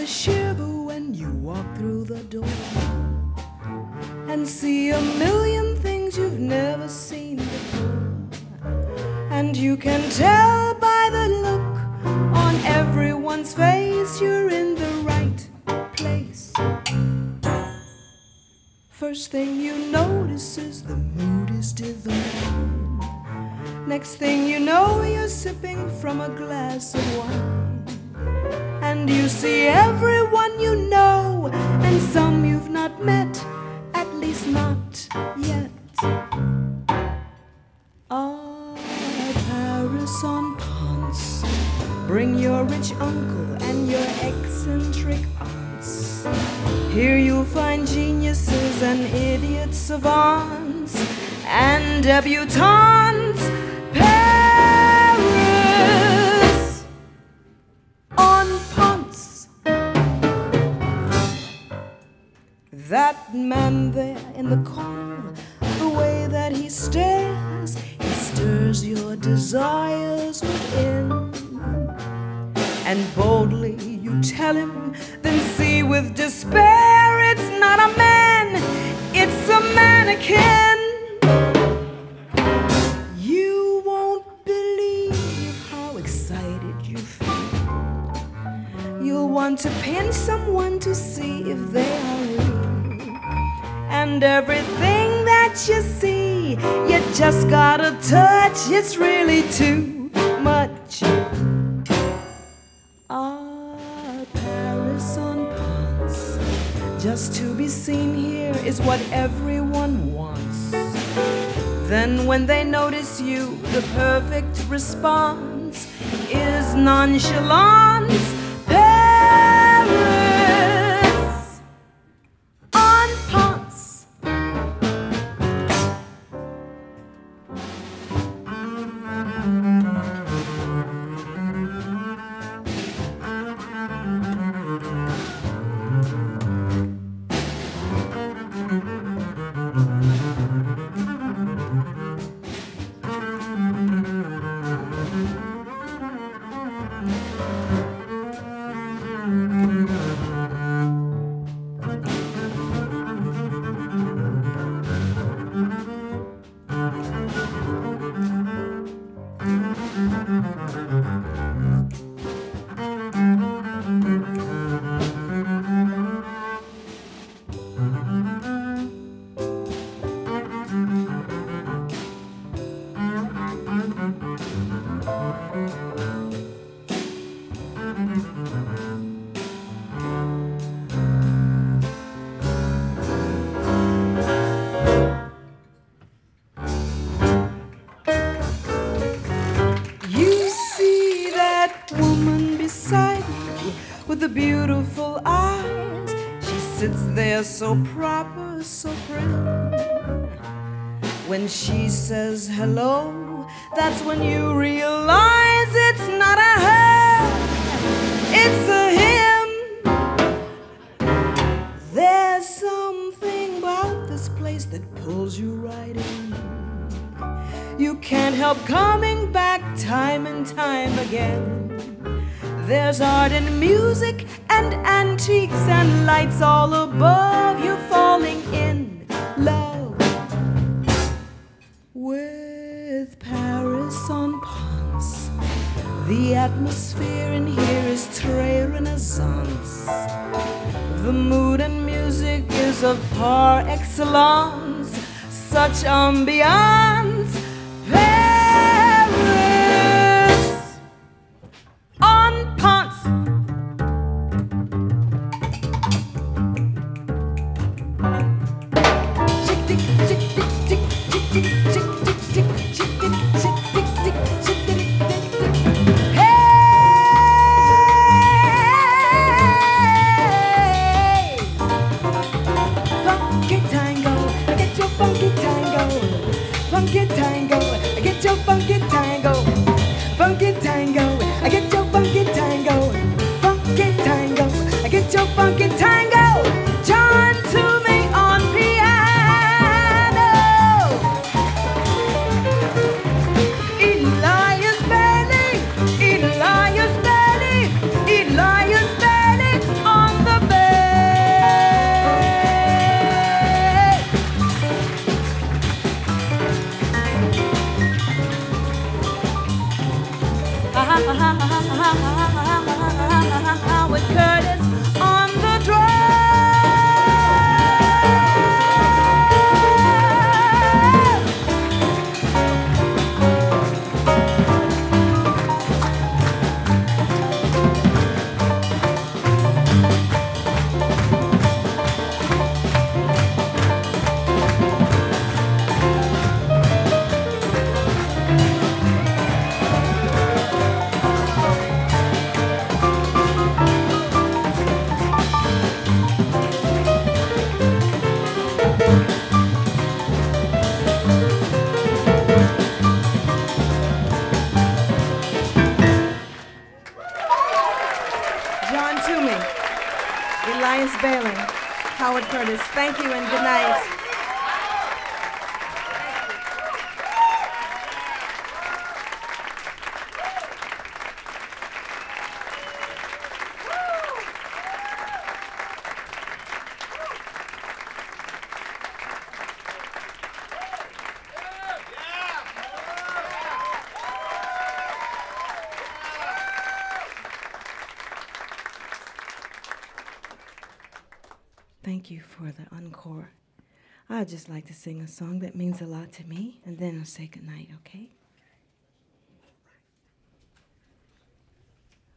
a shiver when you walk through the door and see a million things you've never seen before. And you can tell by the look on everyone's face you're in the right place. First thing you notice is the mood is divine. Next thing you know, you're sipping from a glass of wine. And you see everyone you know, and some you've not met, at least not yet. Ah, Paris on Ponce, bring your rich uncle and your eccentric aunts. Here you'll find geniuses and idiot savants and debutantes. Paris on Ponce. That man there in the corner, the way that he stares, he stirs your desires within. And boldly you tell him, then see with despair, it's not a man, it's a mannequin. You won't believe how excited you feel. You'll want to pinch someone to see if they are real. And everything that you see, you just gotta touch, it's really too much. Ah, Paris on Ponce, just to be seen here is what everyone wants. Then when they notice you, the perfect response is nonchalance. Paris on Ponce. With the beautiful eyes, she sits there so proper, so prim. When she says hello, that's when you realize it's not a her, it's a him. There's something about this place that pulls you right in. You can't help coming back time and time again. There's art and music and antiques and lights all above. You're falling in love with Paris on Ponce. The atmosphere in here is très renaissance. The mood and music is of par excellence. Such ambiance. Paris on Ponce. Funky tango, get your funky tango. Funky tango, get your funky tango. Funky tango, get your funky tango. John Toomey on piano. Elias Bailey, Elias Bailey, Elias Bailey on Howard Curtis on the drum. John Toomey, Elias Bailey, Howard Curtis, thank you and good night. Thank you for the encore. I'd just like to sing a song that means a lot to me, and then I'll say goodnight, okay?